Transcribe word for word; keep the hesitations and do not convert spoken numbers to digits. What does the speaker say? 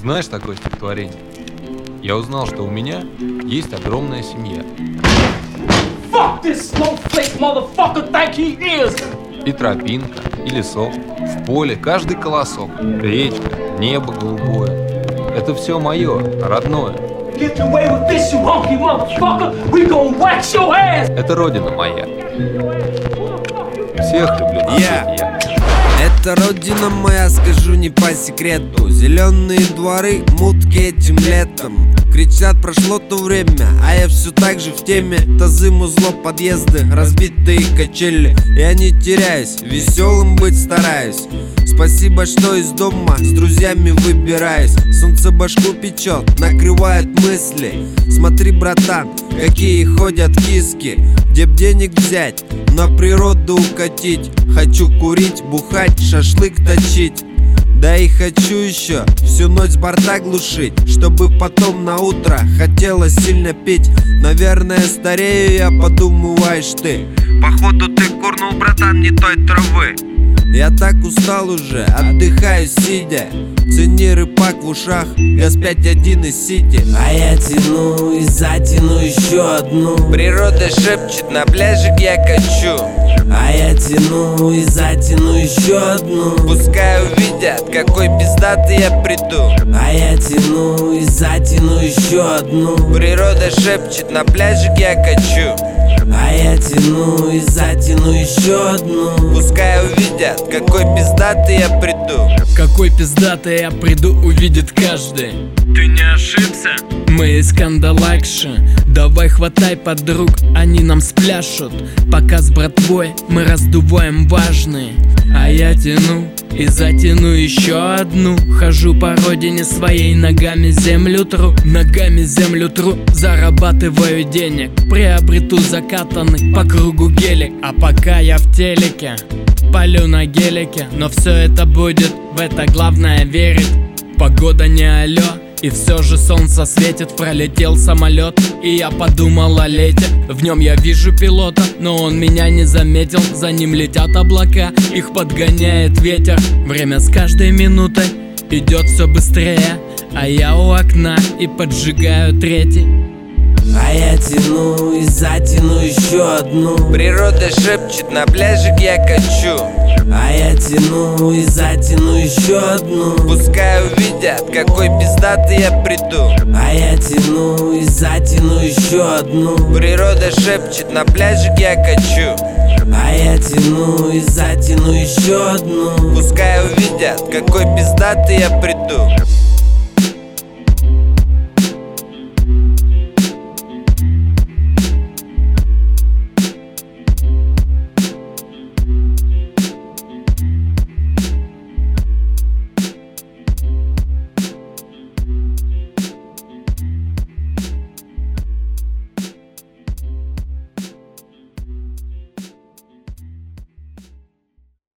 Знаешь такое стихотворение? Я узнал, что у меня есть огромная семья. Fuck this snowflake motherfucker think he is. И тропинка, и лесок, в поле каждый колосок, речка, небо голубое. Это все мое, родное. Get away with this, you honky motherfucker. We gon' wax your ass. Это родина моя. Всех люблю на свете я. Это родина моя, скажу не по секрету. Зеленые дворы, мутки этим летом. Кричат, прошло то время, а я все так же в теме. Тазы, музло, подъезды, разбитые качели. Я не теряюсь, веселым быть стараюсь. Спасибо, что из дома с друзьями выбираюсь. Солнце башку печет, накрывает мысли. Смотри, братан, какие ходят киски. Где б денег взять, на природу укатить. Хочу курить, бухать, шашлык точить. Да и хочу еще всю ночь с борта глушить, чтобы потом на утро хотелось сильно пить. Наверное, старею я, подумываешь ты. Походу ты курнул, братан, не той травы. Я так устал уже, отдыхаю сидя. Цени рыбак в ушах, газ пять один из сити. А я тяну и затяну еще одну. Природа шепчет, на пляже я качу. А я тяну и затяну еще одну. Пускай увидят, какой пиздатый я приду. А я тяну и затяну еще одну. Природа шепчет, на пляже я качу. А я тяну и затяну еще одну. Пускай увидят, какой пиздатый я приду. Какой пиздатый я приду, увидит каждый. Ты не ошибся? Мы из Кандалакши. Давай хватай подруг, они нам спляшут. Пока с братвой мы раздуваем важные. А я тяну и затяну еще одну. Хожу по родине своей, ногами землю тру. Ногами землю тру, зарабатываю денег. Приобрету закатанный по кругу гелик. А пока я в телеке, палю на гелике. Но все это будет, в это главное верить. Погода не алё, и все же солнце светит. Пролетел самолет, и я подумал о лете. В нем я вижу пилота, но он меня не заметил. За ним летят облака, их подгоняет ветер. Время с каждой минутой идет все быстрее. А я у окна и поджигаю третий. А я тяну и затяну еще одну. Природа шепчет, на пляже я качу. А я тяну и затяну еще одну. Пускай увидят, какой пиздатый я приду. А я тяну и затяну еще одну. Природа шепчет, на пляже я качу. А я тяну и затяну еще одну. Пускай увидят, какой пиздатый я приду.